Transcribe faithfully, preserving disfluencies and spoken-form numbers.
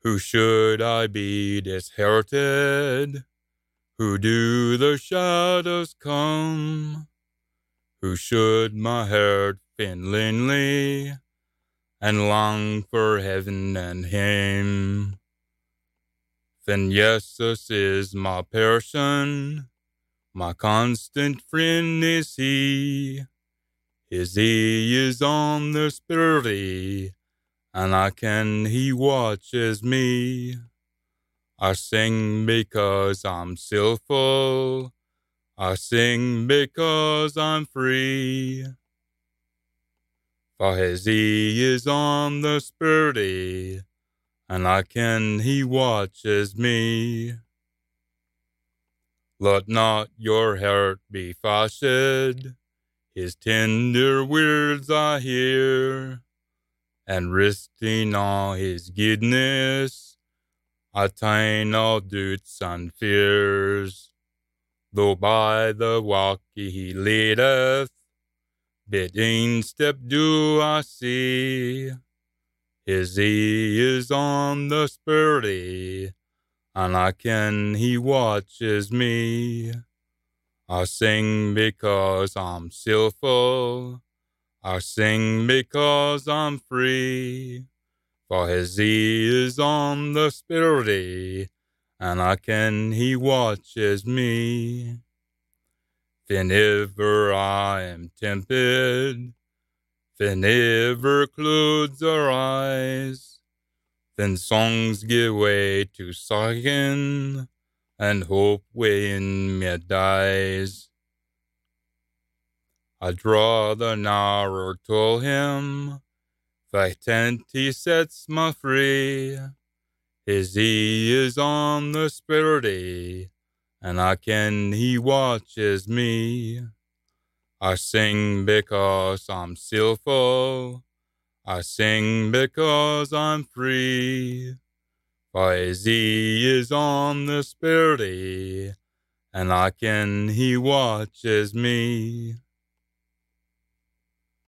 Who should I be disherited? Who do the shadows come? Who should my heart feelingly and long for heaven and him? Then Jesus is my person, my constant friend is he. His he is on the spirit, and I can he watches me. I sing because I'm skillful, I sing because I'm free. For his he is on the spirit, and I can he watches me. Let not your heart be fastened, his tender words I hear, and resting on his goodness, I attain all doubts and fears. Though by the walk he leadeth, bidding step do I see, his he is on the spirit, and I can he watches me. I sing because I'm skillful, I sing because I'm free, for his he is on the spirit, and I can he watches me. Whenever I am tempted, whenever clouds arise, then songs give way to sighing, and hope within me dies. I draw the narrow to him, thy tent he sets me free. His he is on the spirit, and I can he watches me. I sing because I'm skillful, I sing because I'm free. For his he is on the spirit, and I can he watches me.